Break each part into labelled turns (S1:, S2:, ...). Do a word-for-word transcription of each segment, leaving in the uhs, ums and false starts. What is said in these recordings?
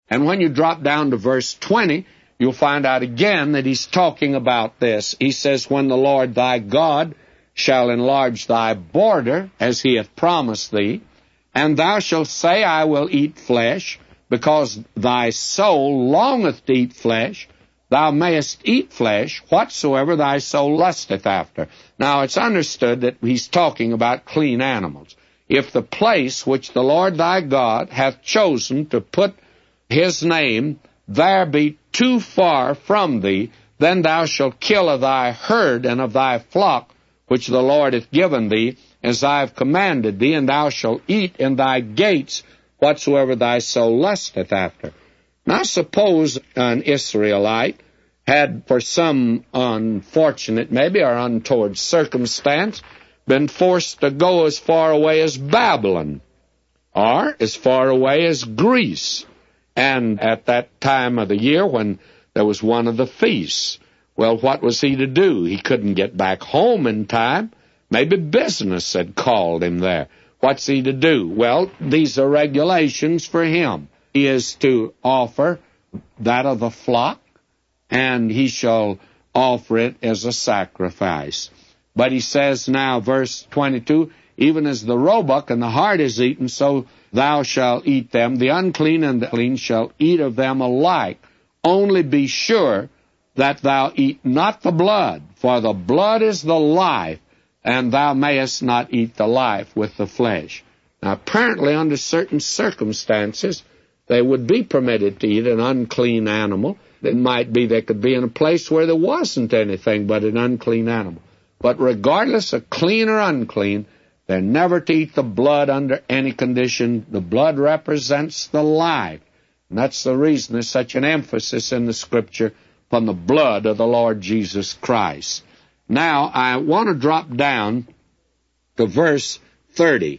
S1: And when you drop down to verse twenty, you'll find out again that he's talking about this. He says, when the Lord thy God shall enlarge thy border, as he hath promised thee, and thou shalt say, I will eat flesh, because thy soul longeth to eat flesh, thou mayest eat flesh, whatsoever thy soul lusteth after. Now, it's understood that he's talking about clean animals. If the place which the Lord thy God hath chosen to put his name, there be too far from thee, then thou shalt kill of thy herd and of thy flock, which the Lord hath given thee, as I have commanded thee, and thou shalt eat in thy gates whatsoever thy soul lusteth after. Now suppose an Israelite had, for some unfortunate, maybe, or untoward circumstance, been forced to go as far away as Babylon, or as far away as Greece, and at that time of the year when there was one of the feasts. Well, what was he to do? He couldn't get back home in time. Maybe business had called him there. What's he to do? Well, these are regulations for him. He is to offer that of the flock, and he shall offer it as a sacrifice. But he says now, verse twenty-two, even as the roebuck and the hart is eaten, so thou shalt eat them. The unclean and the clean shall eat of them alike. Only be sure that thou eat not the blood, for the blood is the life, and thou mayest not eat the life with the flesh. Now, apparently, under certain circumstances, they would be permitted to eat an unclean animal. It might be they could be in a place where there wasn't anything but an unclean animal. But regardless of clean or unclean, they're never to eat the blood under any condition. The blood represents the life. And that's the reason there's such an emphasis in the Scripture upon the blood of the Lord Jesus Christ. Now, I want to drop down to verse thirty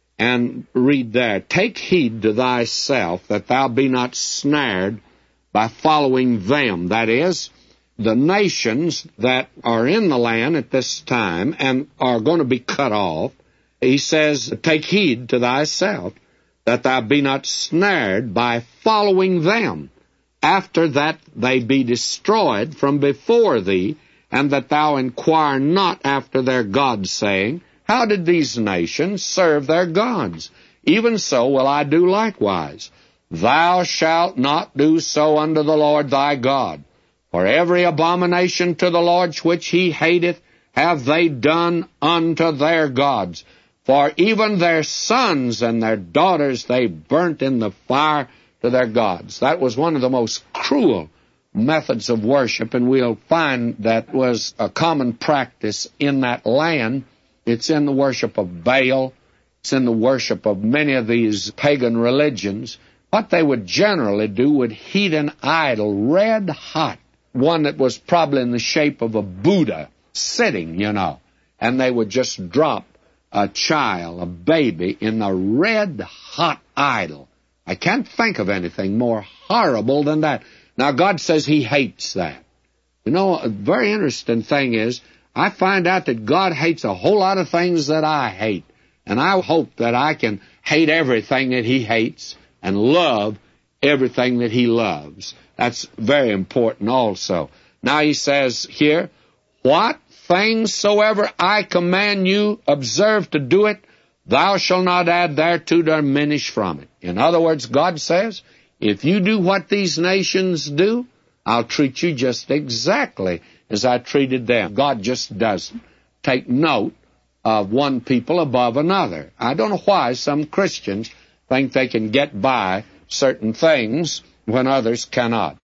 S1: and read there. Take heed to thyself that thou be not snared by following them, that is, the nations that are in the land at this time and are going to be cut off. He says, take heed to thyself that thou be not snared by following them, after that they be destroyed from before thee, and that thou inquire not after their gods, saying, how did these nations serve their gods? Even so will I do likewise. Thou shalt not do so unto the Lord thy God. For every abomination to the Lord which he hateth have they done unto their gods. For even their sons and their daughters they burnt in the fire to their gods. That was one of the most cruel methods of worship, and we'll find that was a common practice in that land. It's in the worship of Baal. It's in the worship of many of these pagan religions. What they would generally do would heat an idol red hot, one that was probably in the shape of a Buddha sitting, you know, and they would just drop a child, a baby, in a red hot idol. I can't think of anything more horrible than that. Now, God says he hates that. You know, a very interesting thing is, I find out that God hates a whole lot of things that I hate. And I hope that I can hate everything that he hates and love everything that he loves. That's very important also. Now he says here, what things soever I command you, observe to do it, thou shalt not add thereto to diminish from it. In other words, God says, if you do what these nations do, I'll treat you just exactly as I treated them. God just doesn't take note of one people above another. I don't know why some Christians think they can get by certain things when others cannot.